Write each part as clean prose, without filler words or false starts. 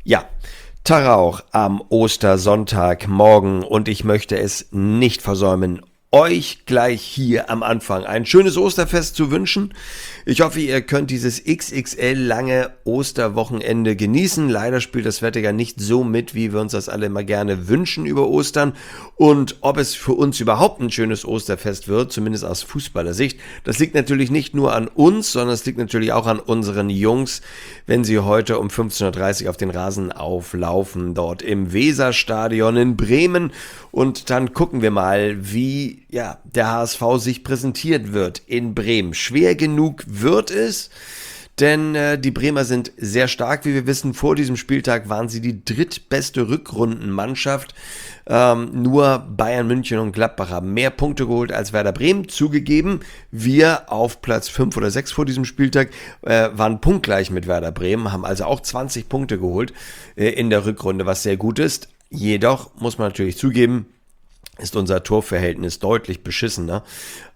Ja, Tarauch am Ostersonntagmorgen und ich möchte es nicht versäumen, euch gleich hier am Anfang ein schönes Osterfest zu wünschen. Ich hoffe, ihr könnt dieses XXL lange Osterwochenende genießen. Leider spielt das Wetter ja nicht so mit, wie wir uns das alle immer gerne wünschen über Ostern. Und ob es für uns überhaupt ein schönes Osterfest wird, zumindest aus Fußballersicht, das liegt natürlich nicht nur an uns, sondern es liegt natürlich auch an unseren Jungs, wenn sie heute um 15:30 Uhr auf den Rasen auflaufen, dort im Weserstadion in Bremen. Und dann gucken wir mal, wie der HSV sich präsentiert wird in Bremen. Schwer genug wird es, denn die Bremer sind sehr stark, wie wir wissen. Vor diesem Spieltag waren sie die drittbeste Rückrundenmannschaft. Nur Bayern München und Gladbach haben mehr Punkte geholt als Werder Bremen. Zugegeben, wir auf Platz 5 oder 6 vor diesem Spieltag waren punktgleich mit Werder Bremen, haben also auch 20 Punkte geholt in der Rückrunde, was sehr gut ist. Jedoch muss man natürlich zugeben, ist unser Torverhältnis deutlich beschissener,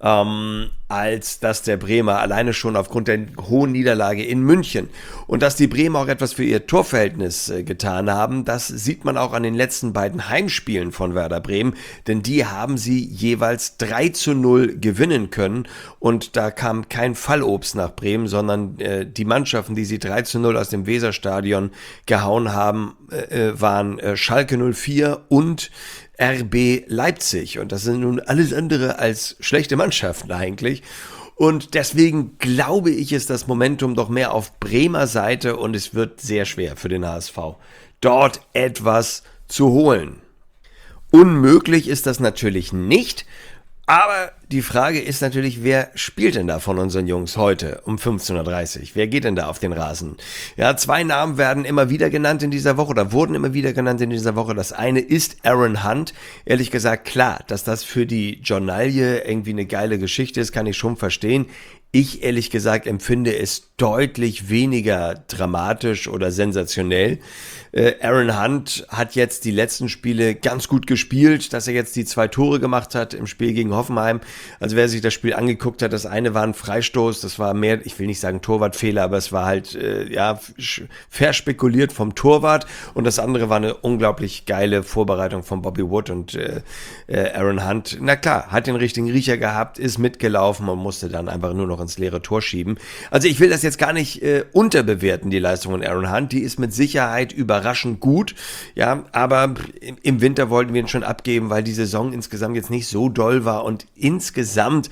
als das der Bremer, alleine schon aufgrund der hohen Niederlage in München. Und dass die Bremer auch etwas für ihr Torverhältnis getan haben, das sieht man auch an den letzten beiden Heimspielen von Werder Bremen, denn die haben sie jeweils 3:0 gewinnen können und da kam kein Fallobst nach Bremen, sondern die Mannschaften, die sie 3:0 aus dem Weserstadion gehauen haben, waren Schalke 04 und RB Leipzig. Und das sind nun alles andere als schlechte Mannschaften eigentlich. Und deswegen glaube ich, ist das Momentum doch mehr auf Bremer Seite und es wird sehr schwer für den HSV, dort etwas zu holen. Unmöglich ist das natürlich nicht. Aber die Frage ist natürlich, wer spielt denn da von unseren Jungs heute um 15:30 Uhr? Wer geht denn da auf den Rasen? Ja, zwei Namen werden immer wieder genannt in dieser Woche oder wurden immer wieder genannt in dieser Woche. Das eine ist Aaron Hunt. Ehrlich gesagt, klar, dass das für die Journalie irgendwie eine geile Geschichte ist, kann ich schon verstehen. Ich ehrlich gesagt empfinde es deutlich weniger dramatisch oder sensationell. Aaron Hunt hat jetzt die letzten Spiele ganz gut gespielt, dass er jetzt die 2 Tore gemacht hat im Spiel gegen Hoffenheim. Also wer sich das Spiel angeguckt hat, das eine war ein Freistoß, das war mehr, ich will nicht sagen Torwartfehler, aber es war halt verspekuliert vom Torwart und das andere war eine unglaublich geile Vorbereitung von Bobby Wood und Aaron Hunt. Na klar, hat den richtigen Riecher gehabt, ist mitgelaufen und musste dann einfach nur noch ins leere Tor schieben. Also ich will das jetzt gar nicht unterbewerten, die Leistung von Aaron Hunt, die ist mit Sicherheit überraschend gut, ja, aber im Winter wollten wir ihn schon abgeben, weil die Saison insgesamt jetzt nicht so doll war und insgesamt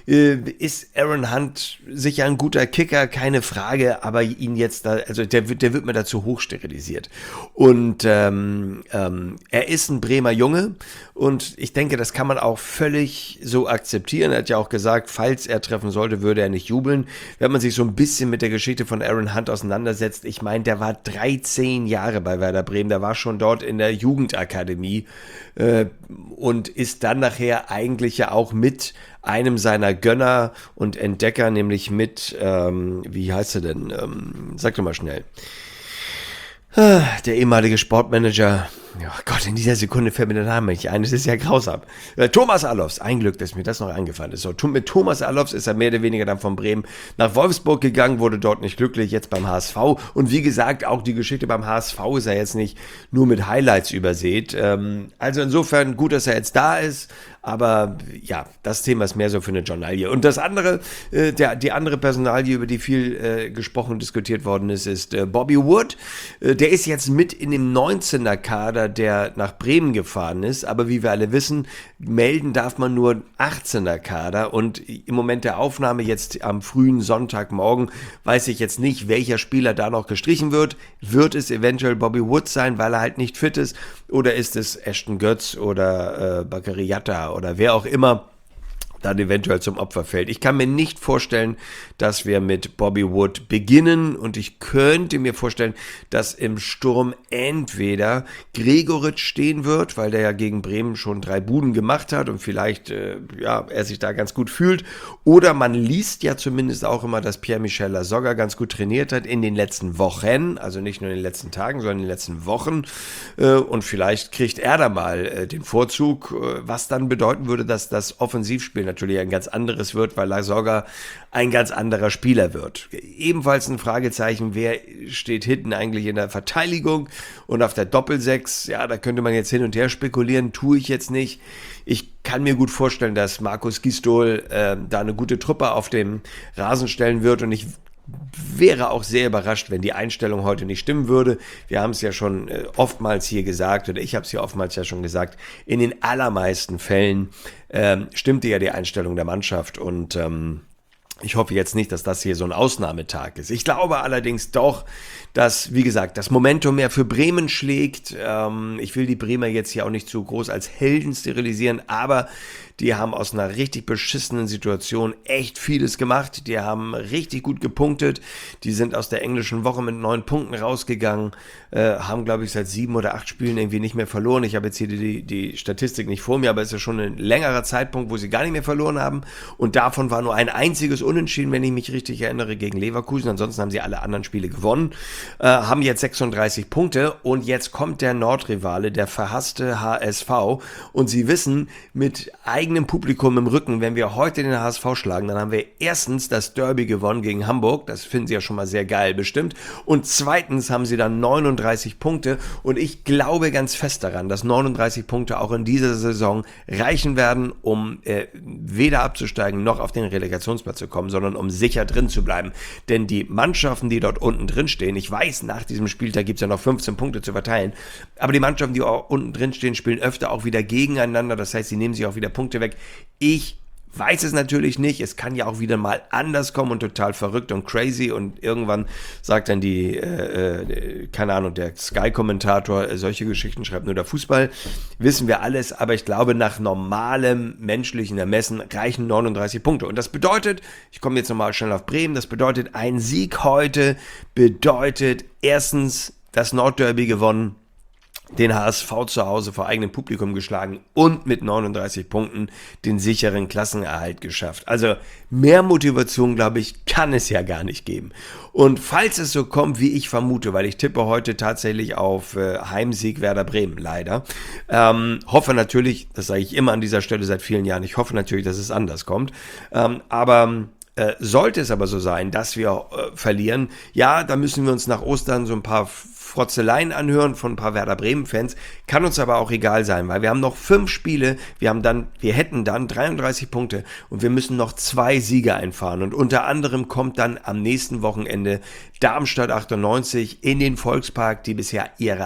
ist Aaron Hunt sicher ein guter Kicker, keine Frage, aber ihn jetzt da, also der wird mir dazu hoch sterilisiert. Und er ist ein Bremer Junge und ich denke, das kann man auch völlig so akzeptieren. Er hat ja auch gesagt, falls er treffen sollte, würde er nicht jubeln. Wenn man sich so ein bisschen mit der Geschichte von Aaron Hunt auseinandersetzt, ich meine, der war 13 Jahre bei Werder Bremen, der war schon dort in der Jugendakademie und ist dann nachher eigentlich ja auch mit einem seiner Gönner und Entdecker, nämlich mit, wie heißt er denn? Sag doch mal schnell. Der ehemalige Sportmanager, ja Gott, in dieser Sekunde fällt mir der Name nicht ein, das ist ja grausam. Thomas Allofs, ein Glück, dass mir das noch eingefallen ist. So, mit Thomas Allofs ist er mehr oder weniger dann von Bremen nach Wolfsburg gegangen, wurde dort nicht glücklich, jetzt beim HSV. Und wie gesagt, auch die Geschichte beim HSV ist ja jetzt nicht nur mit Highlights übersät. Also insofern gut, dass er jetzt da ist. Aber ja, das Thema ist mehr so für eine Journalie. Und das andere, die andere Personalie, über die viel gesprochen und diskutiert worden ist Bobby Wood. Der ist jetzt mit in dem 19er Kader, der nach Bremen gefahren ist. Aber wie wir alle wissen, melden darf man nur 18er Kader. Und im Moment der Aufnahme jetzt am frühen Sonntagmorgen weiß ich jetzt nicht, welcher Spieler da noch gestrichen wird. Wird es eventuell Bobby Wood sein, weil er halt nicht fit ist? Oder ist es Ashton Götz oder Bakary Yatta oder wer auch immer dann eventuell zum Opfer fällt. Ich kann mir nicht vorstellen, dass wir mit Bobby Wood beginnen und ich könnte mir vorstellen, dass im Sturm entweder Gregoritsch stehen wird, weil der ja gegen Bremen schon 3 Buden gemacht hat und vielleicht er sich da ganz gut fühlt, oder man liest ja zumindest auch immer, dass Pierre-Michel Lasogga ganz gut trainiert hat in den letzten Wochen, also nicht nur in den letzten Tagen, sondern in den letzten Wochen und vielleicht kriegt er da mal den Vorzug, was dann bedeuten würde, dass das Offensivspiel natürlich ein ganz anderes wird, weil Lasogga ein ganz anderer Spieler wird. Ebenfalls ein Fragezeichen, wer steht hinten eigentlich in der Verteidigung und auf der Doppelsechs, ja, da könnte man jetzt hin und her spekulieren, tue ich jetzt nicht. Ich kann mir gut vorstellen, dass Markus Gisdol da eine gute Truppe auf dem Rasen stellen wird, und ich wäre auch sehr überrascht, wenn die Einstellung heute nicht stimmen würde. Wir haben es ja schon oftmals hier gesagt, oder ich habe es hier oftmals ja schon gesagt, in den allermeisten Fällen stimmte ja die Einstellung der Mannschaft, und ich hoffe jetzt nicht, dass das hier so ein Ausnahmetag ist. Ich glaube allerdings doch, dass, wie gesagt, das Momentum mehr für Bremen schlägt. Ich will die Bremer jetzt hier auch nicht zu groß als Helden sterilisieren, aber die haben aus einer richtig beschissenen Situation echt vieles gemacht. Die haben richtig gut gepunktet. Die sind aus der englischen Woche mit 9 Punkten rausgegangen, haben, glaube ich, seit 7 oder 8 Spielen irgendwie nicht mehr verloren. Ich habe jetzt hier die Statistik nicht vor mir, aber es ist ja schon ein längerer Zeitpunkt, wo sie gar nicht mehr verloren haben. Und davon war nur ein einziges Unentschieden, wenn ich mich richtig erinnere, gegen Leverkusen. Ansonsten haben sie alle anderen Spiele gewonnen, haben jetzt 36 Punkte, und jetzt kommt der Nordrivale, der verhasste HSV, und sie wissen, mit eigenem Publikum im Rücken, wenn wir heute den HSV schlagen, dann haben wir erstens das Derby gewonnen gegen Hamburg, das finden sie ja schon mal sehr geil bestimmt, und zweitens haben sie dann 39 Punkte, und ich glaube ganz fest daran, dass 39 Punkte auch in dieser Saison reichen werden, um weder abzusteigen noch auf den Relegationsplatz zu kommen, sondern um sicher drin zu bleiben, denn die Mannschaften, die dort unten drin stehen, ich weiß, nach diesem Spieltag gibt es ja noch 15 Punkte zu verteilen, aber die Mannschaften, die auch unten drin stehen, spielen öfter auch wieder gegeneinander, das heißt, sie nehmen sich auch wieder Punkte weg. Ich weiß es natürlich nicht, es kann ja auch wieder mal anders kommen und total verrückt und crazy, und irgendwann sagt dann keine Ahnung, der Sky-Kommentator, solche Geschichten schreibt nur der Fußball, wissen wir alles, aber ich glaube, nach normalem menschlichen Ermessen reichen 39 Punkte, und das bedeutet, ich komme jetzt nochmal schnell auf Bremen, das bedeutet, ein Sieg heute bedeutet erstens das Nordderby gewonnen, den HSV zu Hause vor eigenem Publikum geschlagen und mit 39 Punkten den sicheren Klassenerhalt geschafft. Also mehr Motivation, glaube ich, kann es ja gar nicht geben. Und falls es so kommt, wie ich vermute, weil ich tippe heute tatsächlich auf Heimsieg Werder Bremen, leider, hoffe natürlich, das sage ich immer an dieser Stelle seit vielen Jahren, ich hoffe natürlich, dass es anders kommt, aber sollte es aber so sein, dass wir verlieren, ja, da müssen wir uns nach Ostern so ein paar Frotzeleien anhören von ein paar Werder Bremen-Fans, kann uns aber auch egal sein, weil wir haben noch 5 Spiele, wir hätten dann 33 Punkte, und wir müssen noch 2 Siege einfahren, und unter anderem kommt dann am nächsten Wochenende Darmstadt 98 in den Volkspark, die bisher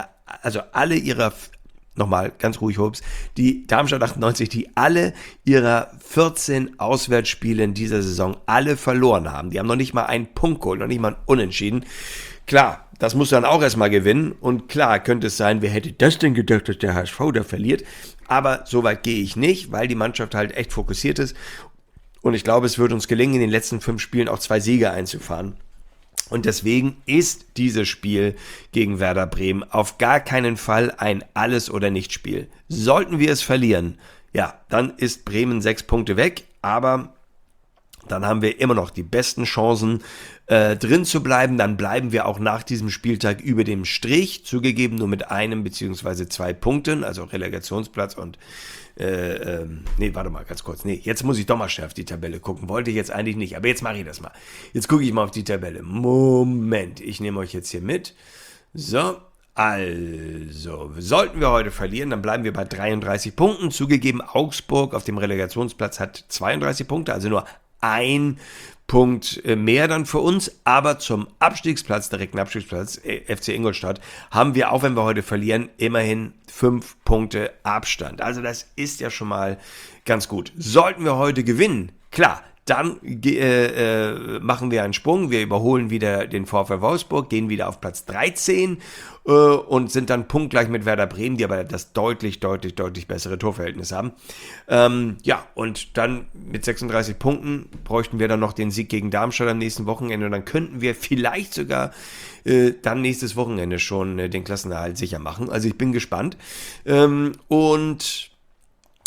nochmal ganz ruhig, Hobbs, die Darmstadt 98, die alle ihrer 14 Auswärtsspiele in dieser Saison alle verloren haben. Die haben noch nicht mal einen Punkt geholt, noch nicht mal einen Unentschieden. Klar, das musst du dann auch erstmal gewinnen, und klar könnte es sein, wer hätte das denn gedacht, dass der HSV da verliert, aber so weit gehe ich nicht, weil die Mannschaft halt echt fokussiert ist, und ich glaube, es wird uns gelingen, in den letzten 5 Spielen auch 2 Siege einzufahren. Und deswegen ist dieses Spiel gegen Werder Bremen auf gar keinen Fall ein Alles- oder Nicht-Spiel. Sollten wir es verlieren, ja, dann ist Bremen 6 Punkte weg, aber dann haben wir immer noch die besten Chancen, drin zu bleiben. Dann bleiben wir auch nach diesem Spieltag über dem Strich, zugegeben nur mit 1 bzw. 2 Punkten, also Relegationsplatz und warte mal ganz kurz. Jetzt muss ich doch mal schnell auf die Tabelle gucken. Wollte ich jetzt eigentlich nicht, aber jetzt mache ich das mal. Jetzt gucke ich mal auf die Tabelle. Moment, ich nehme euch jetzt hier mit. So, also, sollten wir heute verlieren, dann bleiben wir bei 33 Punkten. Zugegeben, Augsburg auf dem Relegationsplatz hat 32 Punkte, also nur ein Punkt mehr dann für uns, aber zum Abstiegsplatz, direkten Abstiegsplatz, FC Ingolstadt, haben wir, auch wenn wir heute verlieren, immerhin 5 Punkte Abstand. Also das ist ja schon mal ganz gut. Sollten wir heute gewinnen, klar, dann machen wir einen Sprung, wir überholen wieder den VfL Wolfsburg, gehen wieder auf Platz 13 und sind dann punktgleich mit Werder Bremen, die aber das deutlich bessere Torverhältnis haben. Und dann mit 36 Punkten bräuchten wir dann noch den Sieg gegen Darmstadt am nächsten Wochenende, und dann könnten wir vielleicht sogar dann nächstes Wochenende schon den Klassenerhalt sicher machen. Also ich bin gespannt. Und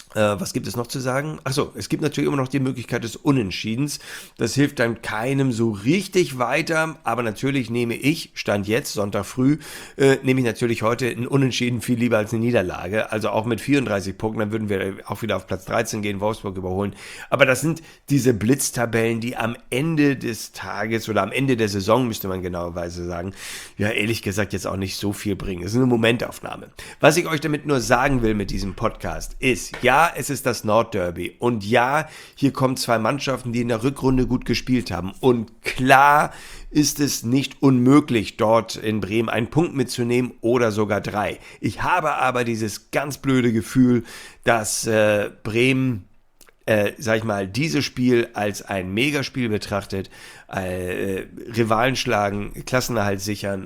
Was gibt es noch zu sagen? Achso, es gibt natürlich immer noch die Möglichkeit des Unentschiedens. Das hilft dann keinem so richtig weiter, aber natürlich nehme ich, Stand jetzt, Sonntag früh, nehme ich natürlich heute ein Unentschieden viel lieber als eine Niederlage. Also auch mit 34 Punkten, dann würden wir auch wieder auf Platz 13 gehen, Wolfsburg überholen. Aber das sind diese Blitztabellen, die am Ende des Tages oder am Ende der Saison, müsste man genauerweise sagen, ja ehrlich gesagt jetzt auch nicht so viel bringen. Es ist eine Momentaufnahme. Was ich euch damit nur sagen will mit diesem Podcast ist, ja, es ist das Nordderby und ja, hier kommen zwei Mannschaften, die in der Rückrunde gut gespielt haben und klar ist es nicht unmöglich, dort in Bremen einen Punkt mitzunehmen oder sogar 3. Ich habe aber dieses ganz blöde Gefühl, dass Bremen sag ich mal, dieses Spiel als ein Megaspiel betrachtet, Rivalen schlagen, Klassenerhalt sichern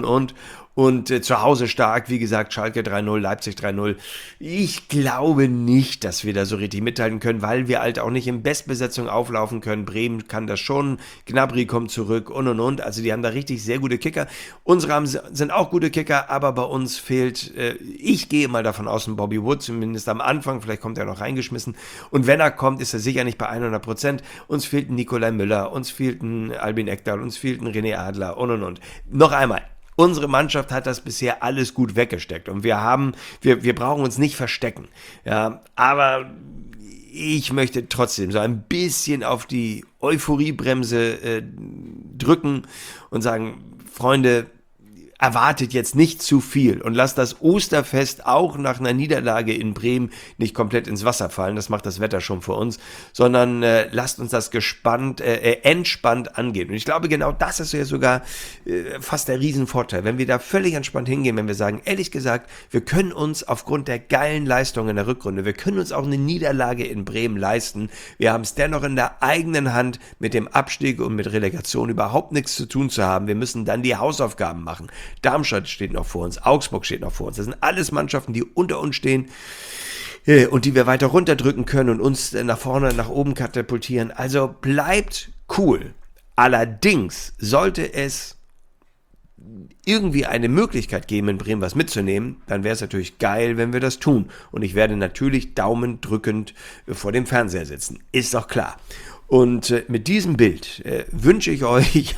und zu Hause stark, wie gesagt, Schalke 3-0, Leipzig 3-0. Ich glaube nicht, dass wir da so richtig mithalten können, weil wir halt auch nicht in Bestbesetzung auflaufen können. Bremen kann das schon, Gnabry kommt zurück und. Also die haben da richtig sehr gute Kicker. Unsere sind auch gute Kicker, aber bei uns fehlt, ich gehe mal davon aus, ein Bobby Wood, zumindest am Anfang, vielleicht kommt er noch reingeschmissen. Und wenn er kommt, ist er sicher nicht bei 100%. Uns fehlt ein Nikolai Müller, uns fehlt ein Albin Ekdal, uns fehlt ein René Adler und. Noch einmal. Unsere Mannschaft hat das bisher alles gut weggesteckt und wir brauchen uns nicht verstecken. Ja, aber ich möchte trotzdem so ein bisschen auf die Euphoriebremse drücken und sagen, Freunde, erwartet jetzt nicht zu viel und lasst das Osterfest auch nach einer Niederlage in Bremen nicht komplett ins Wasser fallen, das macht das Wetter schon für uns, sondern lasst uns das entspannt angehen. Und ich glaube, genau das ist ja sogar fast der Riesenvorteil, wenn wir da völlig entspannt hingehen, wenn wir sagen, ehrlich gesagt, wir können uns aufgrund der geilen Leistung in der Rückrunde, wir können uns auch eine Niederlage in Bremen leisten, wir haben es dennoch in der eigenen Hand, mit dem Abstieg und mit Relegation überhaupt nichts zu tun zu haben, wir müssen dann die Hausaufgaben machen. Darmstadt steht noch vor uns, Augsburg steht noch vor uns. Das sind alles Mannschaften, die unter uns stehen und die wir weiter runterdrücken können und uns nach vorne, nach oben katapultieren. Also bleibt cool. Allerdings sollte es irgendwie eine Möglichkeit geben, in Bremen was mitzunehmen, dann wäre es natürlich geil, wenn wir das tun. Und ich werde natürlich daumendrückend vor dem Fernseher sitzen. Ist doch klar. Und mit diesem Bild wünsche ich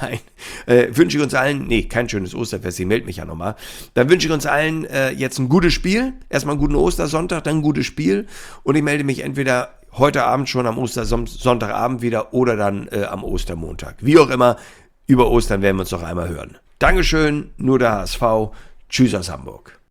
uns allen, kein schönes Osterfest, ich melde mich ja nochmal, dann wünsche ich uns allen jetzt ein gutes Spiel, erstmal einen guten Ostersonntag, dann ein gutes Spiel und ich melde mich entweder heute Abend schon am Ostersonntagabend wieder oder dann am Ostermontag. Wie auch immer, über Ostern werden wir uns noch einmal hören. Dankeschön, nur der HSV, tschüss aus Hamburg.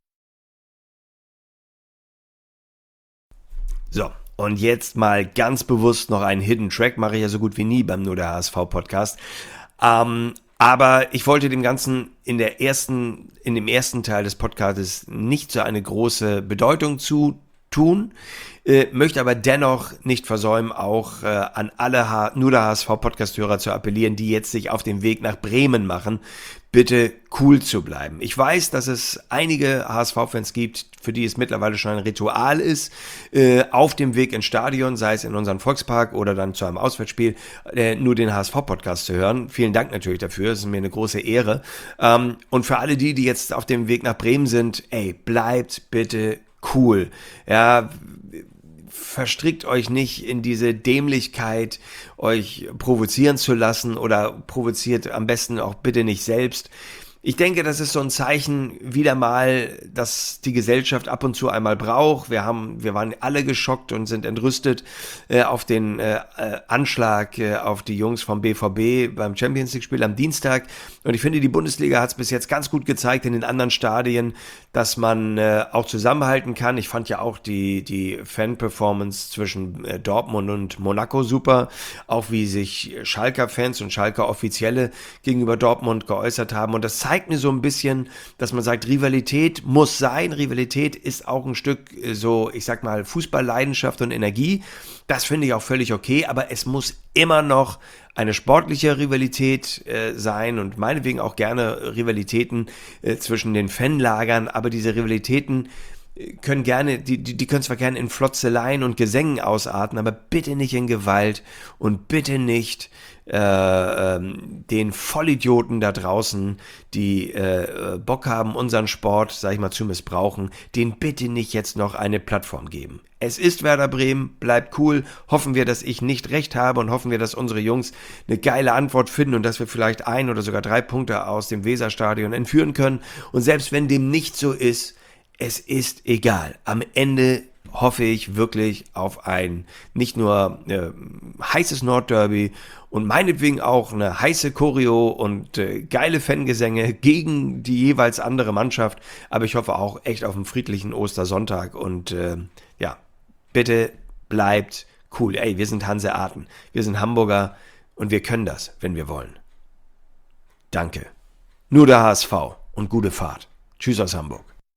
So. Und jetzt mal ganz bewusst noch einen Hidden Track, mache ich ja so gut wie nie beim Nur der HSV Podcast. Aber ich wollte dem Ganzen in dem ersten Teil des Podcasts nicht so eine große Bedeutung zutun, möchte aber dennoch nicht versäumen, auch an alle Nur der HSV Podcast-Hörer zu appellieren, die jetzt sich auf den Weg nach Bremen machen, bitte cool zu bleiben. Ich weiß, dass es einige HSV-Fans gibt, für die es mittlerweile schon ein Ritual ist, auf dem Weg ins Stadion, sei es in unseren Volkspark oder dann zu einem Auswärtsspiel, nur den HSV-Podcast zu hören. Vielen Dank natürlich dafür, es ist mir eine große Ehre. Und für alle die jetzt auf dem Weg nach Bremen sind, bleibt bitte cool. Ja, verstrickt euch nicht in diese Dämlichkeit, euch provozieren zu lassen oder provoziert am besten auch bitte nicht selbst. Ich denke, das ist so ein Zeichen wieder mal, dass die Gesellschaft ab und zu einmal braucht. Wir waren alle geschockt und sind entrüstet auf den Anschlag auf die Jungs vom BVB beim Champions League Spiel am Dienstag. Und ich finde, die Bundesliga hat es bis jetzt ganz gut gezeigt in den anderen Stadien, dass man auch zusammenhalten kann. Ich fand ja auch die Fan-Performance zwischen Dortmund und Monaco super. Auch wie sich Schalker-Fans und Schalker-Offizielle gegenüber Dortmund geäußert haben. Und das zeigt mir so ein bisschen, dass man sagt, Rivalität muss sein. Rivalität ist auch ein Stück so, ich sag mal, Fußballleidenschaft und Energie. Das finde ich auch völlig okay, aber es muss immer noch eine sportliche Rivalität sein und meinetwegen auch gerne Rivalitäten zwischen den Fanlagern, aber diese Rivalitäten können gerne, die können zwar gerne in Flotzeleien und Gesängen ausarten, aber bitte nicht in Gewalt und bitte nicht den Vollidioten da draußen, die Bock haben, unseren Sport, sag ich mal, zu missbrauchen, denen bitte nicht jetzt noch eine Plattform geben. Es ist Werder Bremen, bleibt cool, hoffen wir, dass ich nicht recht habe und hoffen wir, dass unsere Jungs eine geile Antwort finden und dass wir vielleicht 1 oder sogar 3 Punkte aus dem Weserstadion entführen können. Und selbst wenn dem nicht so ist, es ist egal. Am Ende hoffe ich wirklich auf ein nicht nur heißes Nordderby und meinetwegen auch eine heiße Choreo und geile Fangesänge gegen die jeweils andere Mannschaft, aber ich hoffe auch echt auf einen friedlichen Ostersonntag und ja, bitte bleibt cool. Ey, wir sind Hanseaten, wir sind Hamburger und wir können das, wenn wir wollen. Danke. Nur der HSV und gute Fahrt. Tschüss aus Hamburg.